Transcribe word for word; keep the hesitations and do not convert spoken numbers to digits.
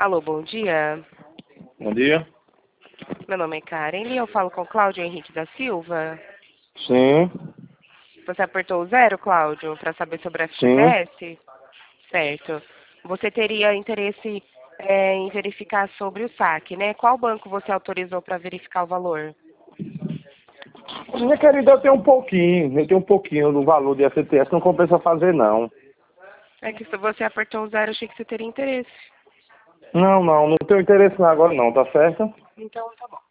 Alô, bom dia. Bom dia. Meu nome é Karen e eu falo com Cláudio Henrique da Silva. Sim, Você apertou o zero, Cláudio, para saber sobre a sim. F G T S? Certo. Você teria interesse é, em verificar sobre o saque, né? Qual banco você autorizou para verificar o valor? Minha querida, eu tenho um pouquinho, eu tenho um pouquinho do valor de F G T S, não compensa fazer não. É que se você apertou o zero, achei que você teria interesse. Não, não, não tenho interesse não agora não, tá certo? Então, tá bom.